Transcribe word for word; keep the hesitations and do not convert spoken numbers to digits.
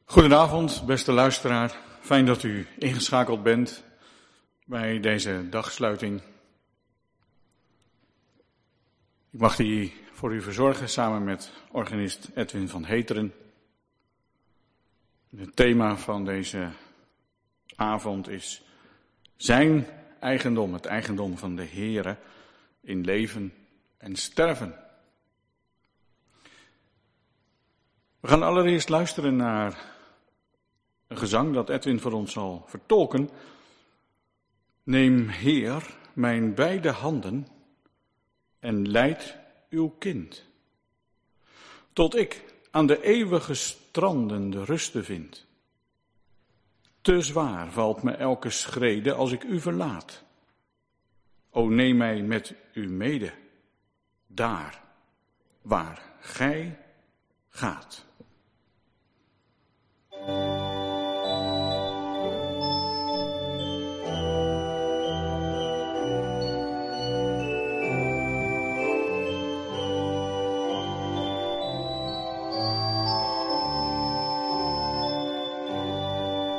Goedenavond, beste luisteraar. Fijn dat u ingeschakeld bent bij deze dagsluiting. Ik mag die voor u verzorgen samen met organist Edwin van Heteren. Het thema van deze avond is zijn eigendom, het eigendom van de Heere in leven en sterven. We gaan allereerst luisteren naar een gezang dat Edwin voor ons zal vertolken. Neem, Heer, mijn beide handen en leid uw kind, tot ik aan de eeuwige stranden de ruste vind. Te zwaar valt me elke schrede als ik u verlaat. O, neem mij met u mede, daar waar gij gaat.